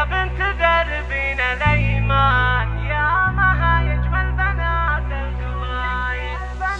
يا بنت دربين الأيمان، يا ما يجمل بنات القبايل.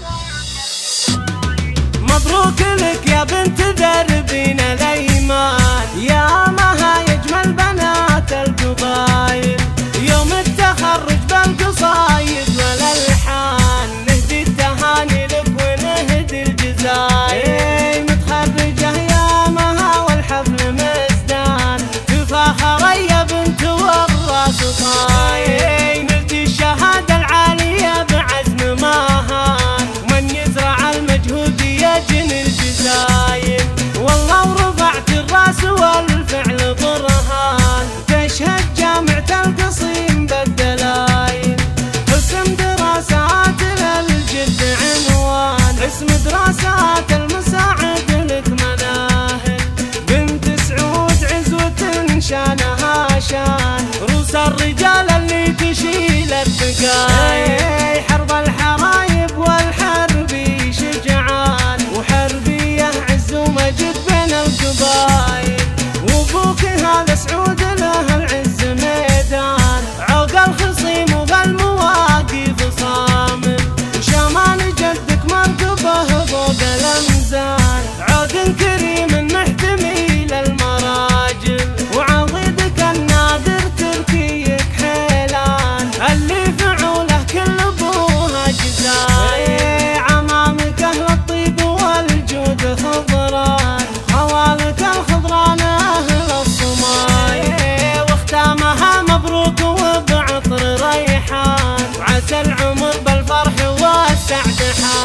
مبروك لك يا بنت دربين الأيمان، يا ما يجمل بنات القبايل. يوم التخرج بالقصايد والألحان نهدي التهاني لك ونهدي الجزايل. متخرجة يا مها والحفل مزدان، تفاخر يا بنت والراس طايل. نلتي الشهادة العالية بعزم ماهان، ومن يزرع المجهود يجني الجزايل. والله ورفعت الراس والفعل برهان، تشهد جامعة القصيم بالدلايل. اسم دراسات للجد عنوان، اسم دراسات المساعد لك مناهل. بنت سعود عزوة شانها شان، روس الرجال اللي تشيل الثقايل. حرب الحرايب والحربي شجعان، وحربيه عز ومجد بين القبايل. وابوك هذا سعود له العز ميدان، عوق الخصيم وبالمواقف صامل. وشمان جدك مركبه فوق الامزان، عود كريم محتمي للمراجل. وعضيدك النادر تركيك حيلان، اللي فعوله كل ابوها جزايل. عمامك اهل الطيب والجود خضران، خوالك الخضران اهل الصمايل. واختامها مبروك وبعطر ريحان، وعسى العمر بالفرح والسعد حان.